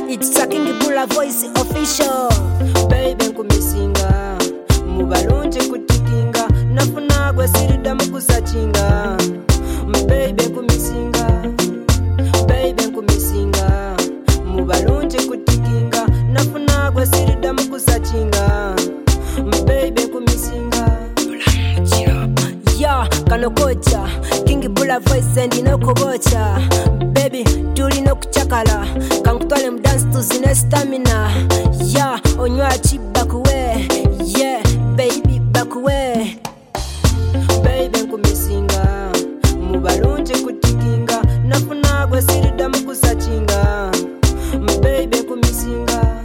It's a King Bula voice official. Baby nkumisinga mubalungi kutikinga nafuna gwe sirida mukusachinga. Baby nkumisinga mubalungi kutikinga nafuna gwe sirida mukusachinga. Baby nkumisinga yeah kano kocha King Bula voice and no kubocha. Baby tuli no kuchakala kankutwale mu dance tuzine stamina. Yeah onywa chiba kuwe yeah baby bakuwe. Baby nkumisinga mubalungi kutikinga nafuna gwe sirida mukusachinga. Baby nkumisinga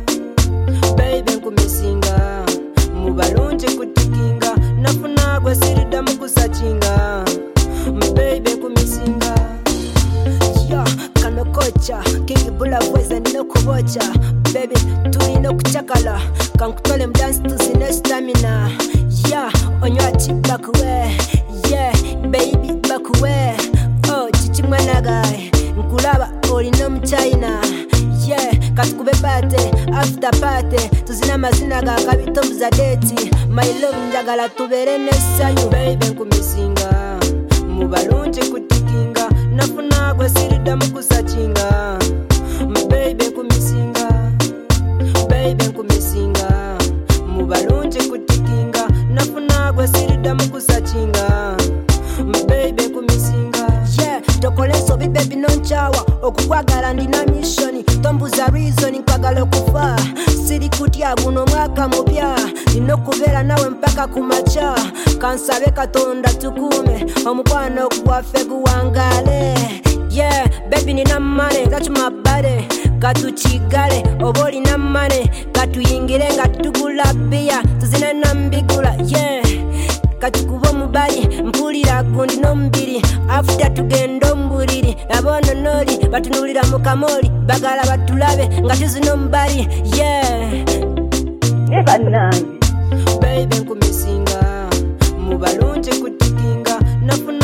mubalungi kutikinga nafuna gwe sirida mukusachinga. Baby nkumisinga yeah kano kocha King Bula voice and no kubocha. Baby tuli no kuchakala kankutole mu dance tuzine stamina. Yeah onywa chiba kuwe yeah baby bakuwe. Oh chichi mwana guy nkulaba oli no mu China. Yeah katukube party after party tuzina mazina ga kabito mza date. My love njagala tubere nesanyu. Baby nkumisinga mubalungi kutikinga nafuna gwe sirida mukusachinga. Baby nkumisinga mubalungi kutikinga nafuna gwe sirida mukusachinga. Baby nkumisinga yeah tokoleso baby nonchawa okukwagala ndina mission tombuza reason nkwagala okufa siri kutya guno mwaka mupya nino kubeera nawe mpaka kumacha. Kansabe Katonda tukume omukwano gwaffe guwangale. Yeah baby nina money gatuma bale katuchigale oba olina money katuyingire nga tugula bia tuzine nambigula. Yeah katukuba mubali mpulira gundi nomubiri after tugenda omubuliri abono noli batunulira mu kamoli bagala batulabe nga tuzino mubali. Yeah Eva nange baby nkumisinga mubalungi kutikinga nafuna